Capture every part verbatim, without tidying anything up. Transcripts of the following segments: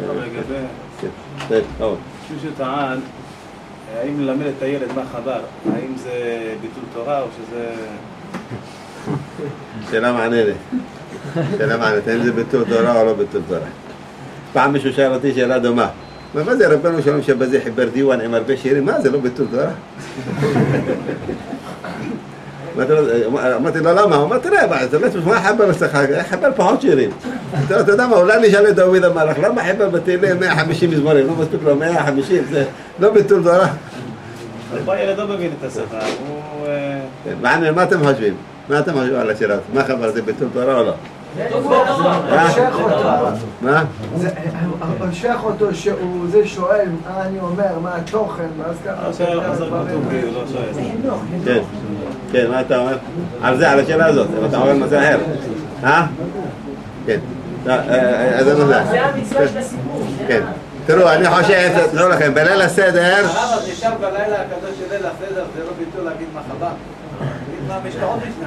מישהו טען, האם ללמד את הילד מה חבר? האם זה ביטול תורה או שזה... שאלה מעניינת. שאלה מעניינת, האם זה ביטול תורה או לא ביטול תורה? פעם מישהו שאל אותי שאלה דומה. מה זה רבנו שלום שבזה חיבר דיוואן עם הרבה שירים? מה זה לא ביטול תורה? אמרתי לו למה? הוא אמר תראה, אתה לא תשמע חבר לסך, חבר פחות שירים. אתה יודע מה, אולי נשאל את דוד המלך, למה חבר בתהילים מאה וחמישים מזמורים? לא מספיק לו מאה וחמישים, זה לא ביטול תורה. פה הילד לא מבין את השפה, הוא... מעניין, מה אתם חושבים? מה אתם חושבים על השירה? מה חבר, זה ביטול תורה או לא? המשך אותו. מה? המשך אותו שהוא זה שואל מה אני אומר, מה התוכן, ואז ככה... כן, כן, מה אתה אומר? על זה, על השאלה הזאת, אתה אומר מה זה אחר? אה? כן, אז אני יודע. זה המצווה של הסיפור. כן, תראו, אני חושב, תראו לכם, בליל הסדר... הרב, אז נשאר בלילה הקדוש של ליל הסדר, זה לא ביטול להגיד מה חבר. תגיד מה משתאות משנה.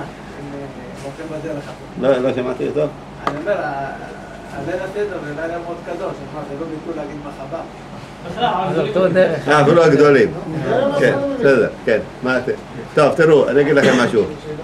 לא, לא שמעתי אותו. אני אומר, הליל הסדר זה לילה מאוד קדוש, זה לא ביטול להגיד מה חבר. אה, אפילו הגדולים. כן, בסדר, כן. טוב, תראו, אני אגיד לכם משהו.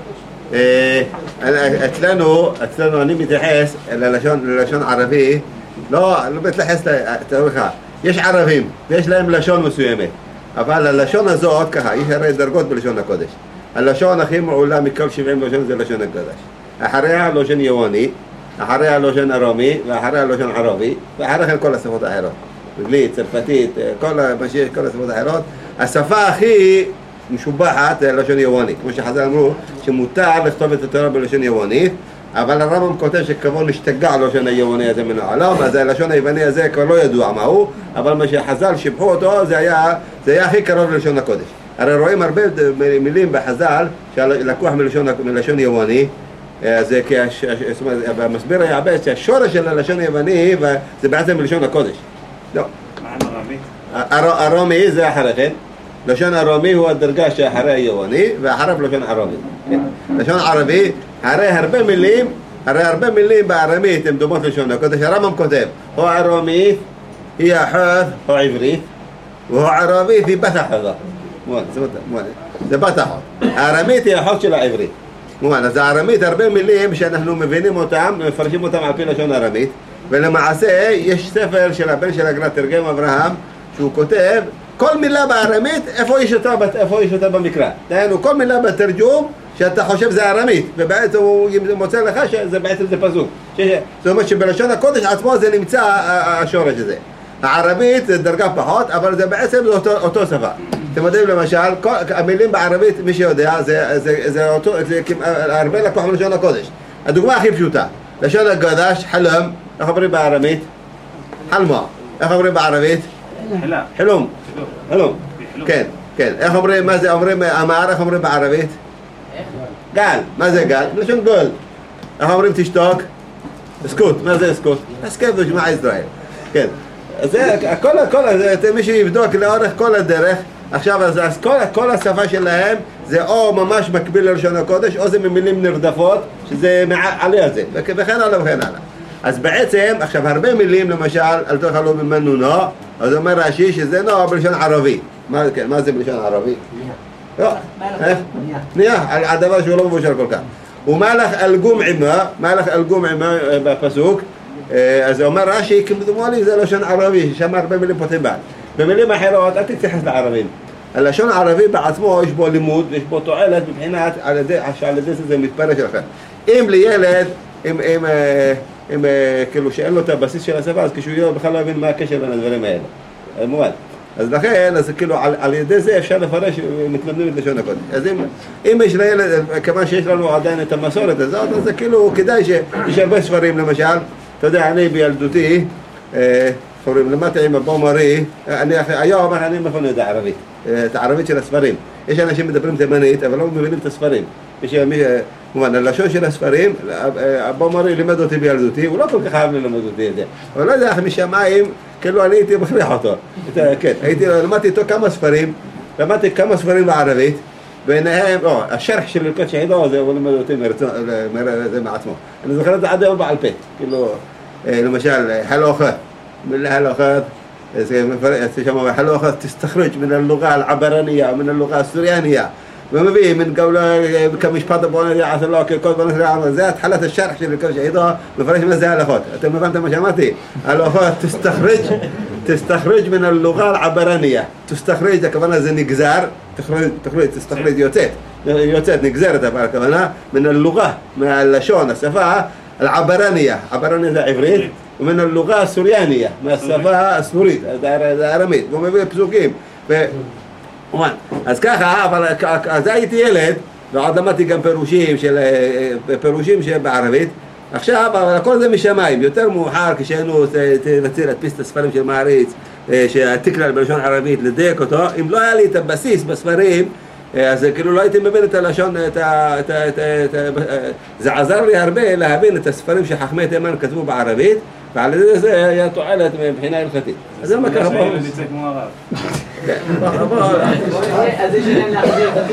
אצלנו, אצלנו אני מתייחס ללשון ערבי, לא, לא מתייחס, תראו לך, יש ערבים ויש להם לשון מסוימת, אבל הלשון הזאת, ככה, יש הרי דרגות בלשון הקודש. הלשון הכי מעולה מכל שבעים לשון זה לשון הקודש. אחריה לשון יווני, אחריה לשון ארמי, ואחריה לשון ערבי, ואחרי כן כל השפות האחרות. אנגלית, צרפתית, כל מה שיש, כל השפות האחרות. השפה הכי משובחת זה לשון יווני. כמו שחז"ל אמרו, שמותר לכתוב את התורה בלשון יוונית, אבל הרמב"ם כותב שכבר נשתגע לשון היווני הזה מן העולם, אז הלשון היווני הזה כבר לא ידוע מהו, אבל מה שחז"ל שיבחו אותו זה היה, זה היה הכי קרוב ללשון הקודש. הרי רואים הרבה מילים בחז"ל שלקוח מלשון, מלשון יווני, זה במסביר היעבד שהשורש של הלשון היווני זה בעצם מלשון הקודש. לא. מה עם ארמי? ארמי זה אחרי כן. לשון ארמי הוא הדרגה שאחרי היווני, ואחריו לשון ערבי. לשון ערבי, הרי הרבה מילים, הרי הרבה מילים בארמית הן דומות לשון הקודש. הרמב"ם כותב, או ארמית היא החוד או עברית, והוא ערבית היא בת החודה. זה בת החוד. הארמית היא החוד של העברית. אז הארמית הרבה מילים שאנחנו מבינים אותם, מפרשים אותם על פי לשון ארמית, ולמעשה יש ספר של הבן של הגר"א תרגם אברהם, שהוא כותב כל מילה בארמית, איפה יש אותה, איפה יש אותה במקרא. דהיינו, כל מילה בתרגום שאתה חושב זה ארמית, ובעצם הוא מוצא לך שזה בעצם זה פסוק. זאת אומרת שבלשון הקודש עצמו זה נמצא השורש הזה. הערבית זה דרגה פחות, אבל זה בעצם אותו, אותו שפה. אתם יודעים למשל, כל, המילים בערבית, מי שיודע, זה, זה, זה, אותו, זה הרבה לקוח מלשון הקודש. הדוגמה הכי פשוטה, לשון הקודש, חלום, איך אומרים בערבית? חלמה. איך אומרים בערבית? חלום. חלום. חלום. כן, כן. איך אומרים, מה זה אומרים, אמר, איך אומרים בערבית? גל. מה זה גל? לשון גול. איך אומרים תשתוק? סקוט. מה זה סקוט? הסכם ושמע ישראל. כן. זה, כל, כל, מי שיבדוק לאורך כל הדרך, עכשיו, אז, אז כל, כל השפה שלהם זה או ממש מקביל ללשון הקודש, או זה ממילים נרדפות, שזה עלי הזה, וכן הלאה וכן הלאה. אז בעצם, עכשיו, הרבה מילים, למשל, אל תאכלו ממנו נוע, אז אומר רש"י שזה נוע בלשון ערבי. מה, כן, מה זה בלשון ערבי? לא, איך? נהיה, על הדבר שהוא לא מבושל כל כך. ומלך אלגום עמה, מלך אלגום עמה בפסוק, אז אומר רש"י, כמדומני זה לשון ערבי, שם הרבה מילים פותחים בעד. במילים אחרות, אל תתייחס לערבים. הלשון הערבי בעצמו יש בו לימוד, יש בו תועלת מבחינת, שעל ידי זה מתפרש לכם. אם לילד, אם, אם, אם, כאילו שאין לו את הבסיס של השפה, אז כשהוא בכלל לא יבין מה הקשר בין הדברים האלה. מובן. אז לכן, אז כאילו על, על ידי זה אפשר לפרש מתלמדים את לשון הקודש. אז אם, אם יש לילד, כמה שיש לנו עדיין את המסורת הזאת, אז זה כאילו כדאי שיש הרבה ספרים למשל. אתה יודע, אני בילדותי, חברים, למדתי עם אבו מרי, אני היום אני מפנה את הערבית, את הערבית של הספרים. יש אנשים מדברים תימנית, אבל לא מבינים את הספרים. יש מובן, הלשון של הספרים, אבו מרי לימד אותי בילדותי, הוא לא כל כך אהב ללמד אותי את זה. אבל לא יודע איך משמיים, כאילו אני הייתי מכריח אותו. כן, הייתי, למדתי איתו כמה ספרים, למדתי כמה ספרים בערבית, ביניהם, או, השרח של הלכות שהידו, זה הוא לימד אותי מעצמו. אני זוכר את זה עד היום בעל פה, כאילו, למשל, הלוכה. بالهلوخات يسموها هلوخات تستخرج من اللغة العبرانية من اللغة السوريانية ومبيه من قولة كمشبط بوني عسى الله كل بوني عمل ذات حالة الشرح شيء كل شيء إذا مفرش ما زال هلوخات أنت ما فهمت ما شمعتي هلوخات تستخرج تستخرج من اللغة العبرانية تستخرج ده كمان زي نجزار تخرج تخرج تستخرج يوتات يوتات نجزار ده كمان من اللغة من اللشون السفاهة العبرانية عبرانية ده عبريت ومن اللغة السوريانية ما السفاهة السوريت ده أراميت وما بيه بسوقين ف وان אז ככה אבל אז הייתי ילד ועוד למדתי גם פירושים של פירושים שבערבית עכשיו אבל הכל זה משמיים יותר מאוחר כשהיינו רציתי להדפיס את הספרים של מעריץ שהתקרא בלשון ערבית לדייק אותו אם לא היה לי את הבסיס בספרים אז כאילו לא הייתי מבין את הלשון זה עזר לי הרבה להבין את הספרים שחכמי תימן כתבו בערבית ועל ידי זה היה תועלת מבחינה הלכתית אז זה מה ככה בואו זה יצא כמו הרב אז יש עניין להחזיר את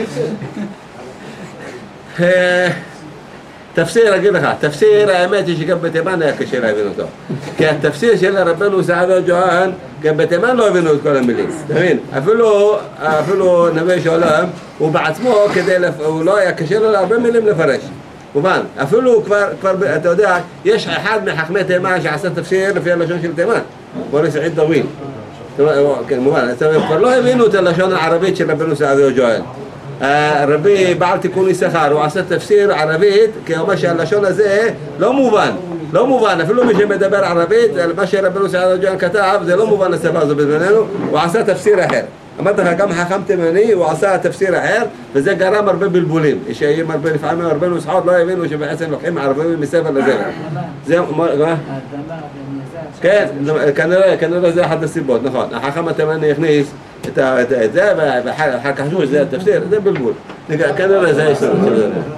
התפסיר תפסיר, אגיד לך, תפסיר האמת היא שגם בתימן היה קשה להבין אותו כי התפסיר של רבנו סעדיה ג'והאן גם בתימן לא הבינו את כל המילים תבין? אפילו, אפילו נביא שעולם הוא בעצמו כדי, הוא לא היה קשה לו להרבה מילים לפרש מובן, אפילו כבר, כבר, אתה יודע, יש אחד מחכמי תימן שעשה תפסיר לפי הלשון של תימן מורי סעיד דוויל כן, מובן, כבר לא הבינו את הלשון הערבית של רבנו סעדיה ג'והאן רבי בעל תיקון יששכר הוא עשה תפסיר ערבית כי הוא אומר שהלשון הזה לא מובן לא מובן, אפילו מי שמדבר ערבית מה שרבנו סעדיה ג'והאן כתב זה לא מובן השפה הזו בזמננו הוא עשה תפסיר אחר אמרתי לך גם חכם תימני הוא עשה תפסיר אחר וזה גרם הרבה בלבולים יש הרבה לפעמים הרבה נוסחות לא הבינו שבעצם לוקחים ערבים מספר לזה זה מה? כן, כנראה, כנראה זה אחת הסיבות, נכון החכם התימני הכניס את זה ואחר כך חשבו שזה התפסיר זה בלבול כנראה זה יש